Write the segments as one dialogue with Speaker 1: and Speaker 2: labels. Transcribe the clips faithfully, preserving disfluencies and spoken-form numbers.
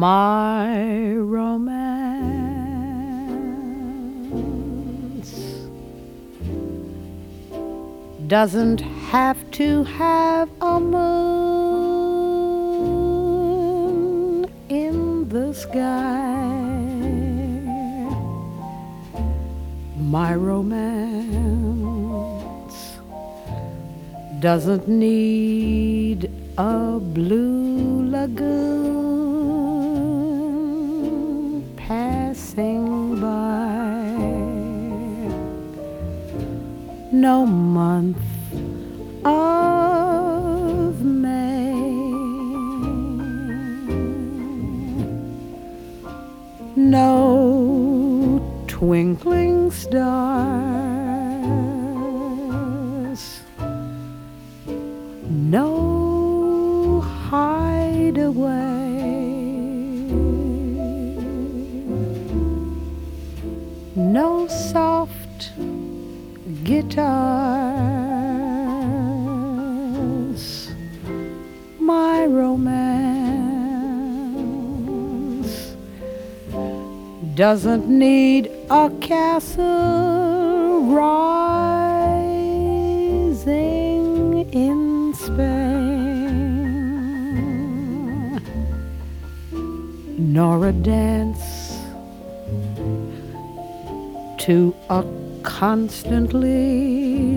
Speaker 1: my romance doesn't have to have a moon in the sky. My romance doesn't need a blue lagoon passing by. No month of May, no twinkling stars, no hideaway, no soft guitars. My romance doesn't need a castle rising in Spain, nor a dance to a constantly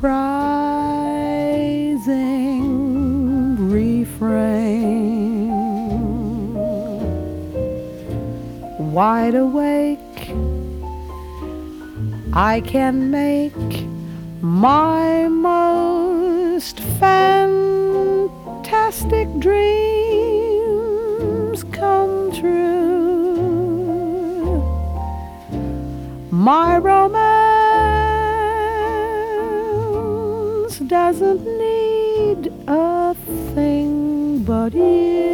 Speaker 1: surprising refrain. Wide awake, I can make my most fantastic dreams come true. My romance doesn't need a thing but you.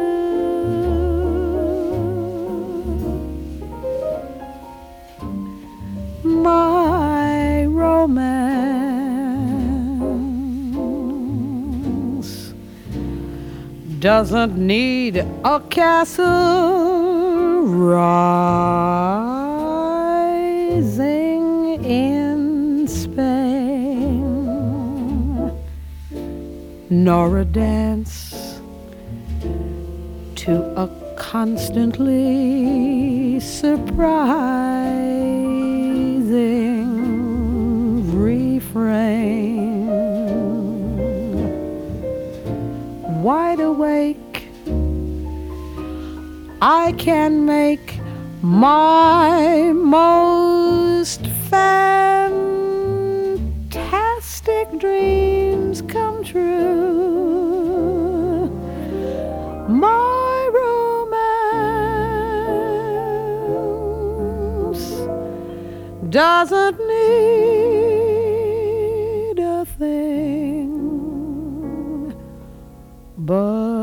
Speaker 1: My romance doesn't need a castle rising in Spain, nor a dance to a constantly surprising refrain. Wide awake, I can make my most fantastic dreams come true. My romance doesn't need a thing but